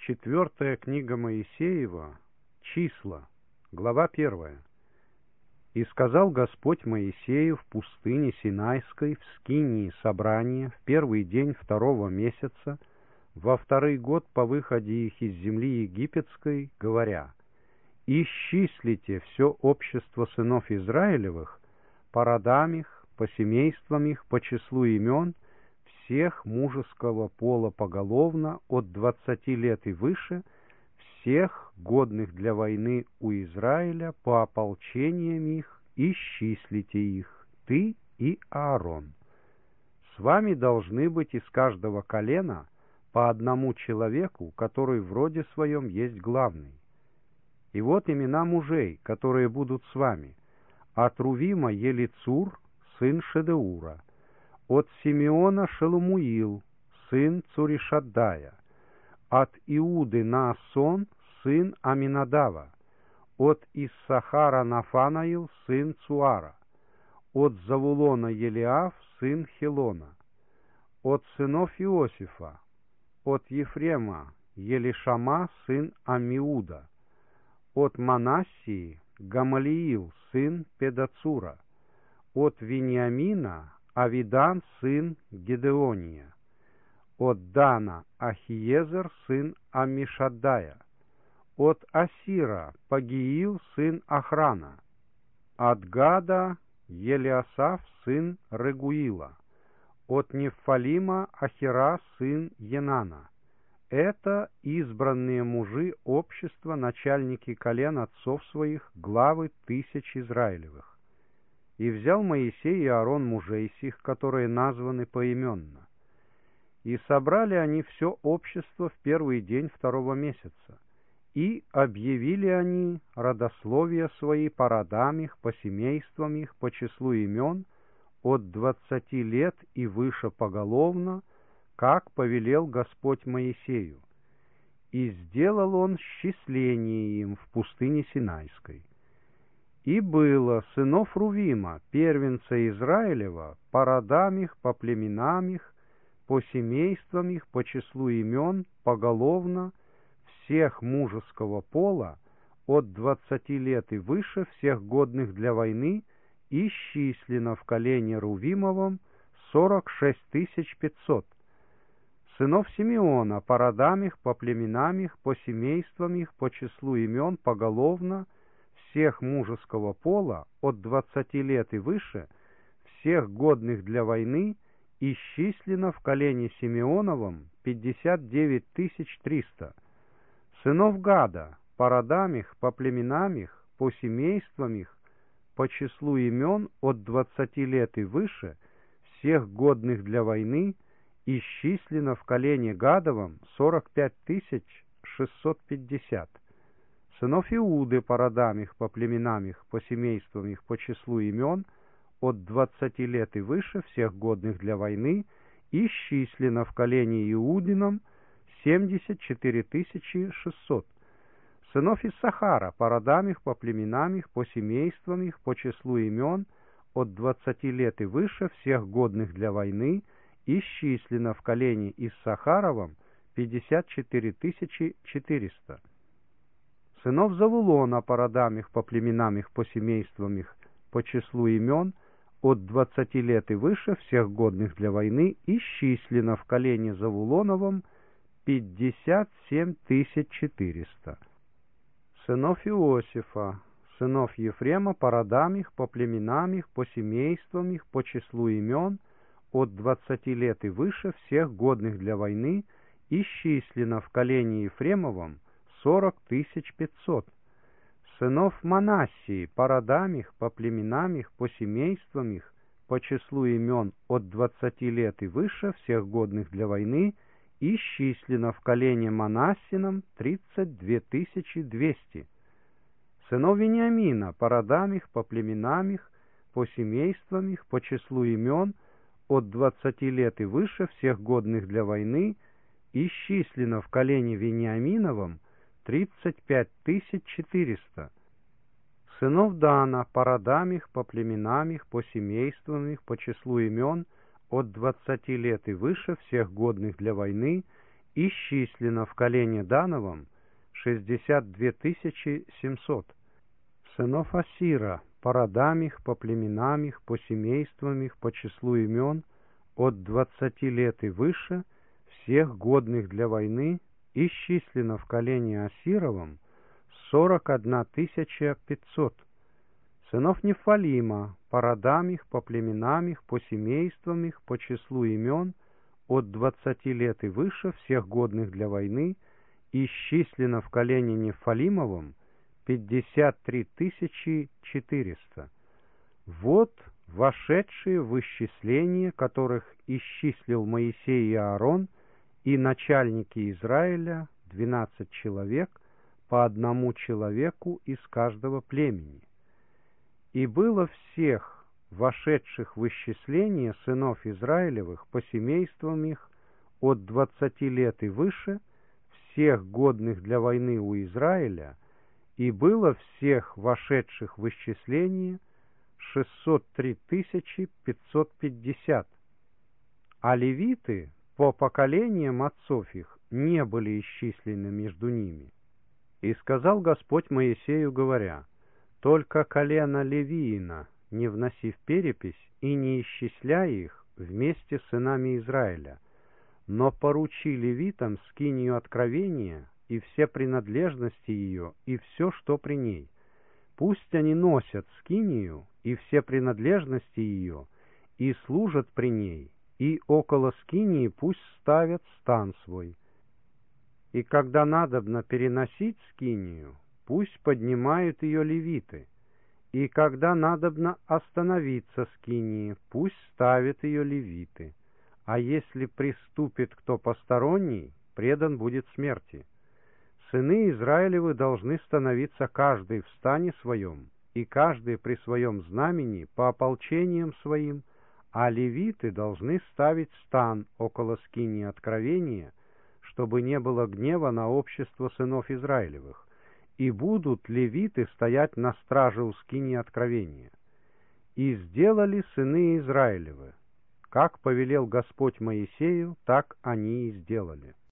Четвертая книга Моисеева, Числа, глава 1. «И сказал Господь Моисею в пустыне Синайской, в скинии собрания, в первый день второго месяца, во второй год по выходе их из земли египетской, говоря: исчислите все общество сынов Израилевых, по родам их, по семействам их, по числу имен, всех мужеского пола поголовно от 20 лет и выше, всех годных для войны у Израиля по ополчениям их, исчислите их, ты и Аарон. С вами должны быть из каждого колена по одному человеку, который в роде своем есть главный. И вот имена мужей, которые будут с вами: от Рувима Елицур, сын Шедеура; от Симеона Шелумуил, сын Цуришаддая; от Иуды Наасон, сын Аминадава; от Иссахара Нафанаил, сын Цуара; от Завулона Елиав, сын Хелона; от сынов Иосифа: от Ефрема Елишама, сын Амиуда; от Манассии Гамалиил, сын Педацура; от Вениамина Авидан, сын Гедеония; от Дана Ахиезер, сын Аммишаддая; от Асира Пагиил, сын Охрана; от Гада Елиасаф, сын Регуила; от Нефалима Ахира, сын Енана. Это избранные мужи общества, начальники колен отцов своих, главы тысяч Израилевых. И взял Моисей и Аарон мужей сих, которые названы поименно. И собрали они все общество в первый день второго месяца. И объявили они родословия свои по родам их, по семействам их, по числу имен, от 20 лет и выше поголовно, как повелел Господь Моисею. И сделал он счисление им в пустыне Синайской. И было сынов Рувима, первенца Израилева, по родам их, по племенам их, по семействам их, по числу имен, поголовно, всех мужеского пола, от 20 лет и выше, всех годных для войны, исчислено в колене Рувимовом 46 500. Сынов Симеона, по родам их, по племенам их, по семействам их, по числу имен, поголовно, всех мужеского пола, от 20 лет и выше, всех годных для войны, исчислено в колене Симеоновом 59 300. Сынов Гада, по родам их, по племенам их, по семействам их, по числу имен, от 20 лет и выше, всех годных для войны, исчислено в колене Гадовом 45 650. Сынов Иуды, по родам их, по племенам их, по семействам их, по числу имен, от 20 лет и выше, всех годных для войны, исчислено в колене Иудином 74 600. Сынов Иссахара, по родам их, по племенам их, по семействам их, по числу имен, от 20 лет и выше, всех годных для войны, исчислено в колене Иссахаровом 54 400. Сынов Завулона, по родам их, по племенам их, по семействам их, по числу имен, от 20 лет и выше, всех годных для войны, исчислено в колене Завулоновом 57 400. Сынов Иосифа, сынов Ефрема, по родам их, по племенам их, по семействам их, по числу имен, от 20 лет и выше, всех годных для войны, исчислено в колене Ефремовом 40 500. Сынов Манассии, по родам их, по племенам их, по семействам их, по числу имен, от 20 лет и выше, всех годных для войны, исчислено в колене Манассином 32 200. Сынов Вениамина, по родам их, по племенам их, по семействам их, по числу имен, от 20 лет и выше, всех годных для войны, исчислено в колене Вениаминовом 35 400. Сынов Дана, по родам их, по племенам их, по семействам их, по числу имен, от 20 лет и выше, всех годных для войны, исчислено в колене Дановом 62 700. Сынов Асира, по родам их, по племенам их, по семействам их, по числу имен, от 20 лет и выше, всех годных для войны, исчислено в колене Асировом 41 500. Сынов Нефалима, по родам их, по племенам их, по семействам их, по числу имен, от 20 лет и выше, всех годных для войны, исчислено в колене Нефалимовом 53 400. Вот вошедшие в исчисление, которых исчислил Моисей и Аарон, и начальники Израиля, 12 человек, по одному человеку из каждого племени. И было всех вошедших в исчисление сынов Израилевых по семействам их от 20 лет и выше, всех годных для войны у Израиля, и было всех вошедших в исчисление 603 550. А левиты по поколениям отцов их не были исчислены между ними. И сказал Господь Моисею, говоря: «Только колено Левиина не вноси в перепись и не исчисляй их вместе с сынами Израиля, но поручи левитам скинию откровения и все принадлежности ее, и все, что при ней. Пусть они носят скинию и все принадлежности ее, и служат при ней, и около скинии пусть ставят стан свой. И когда надобно переносить скинию, пусть поднимают ее левиты, и когда надобно остановиться скинии, пусть ставят ее левиты, а если приступит кто посторонний, предан будет смерти. Сыны Израилевы должны становиться каждый в стане своем, и каждый при своем знамени по ополчениям своим, а левиты должны ставить стан около скинии откровения, чтобы не было гнева на общество сынов Израилевых, и будут левиты стоять на страже у скинии откровения. И сделали сыны Израилевы, как повелел Господь Моисею, так они и сделали.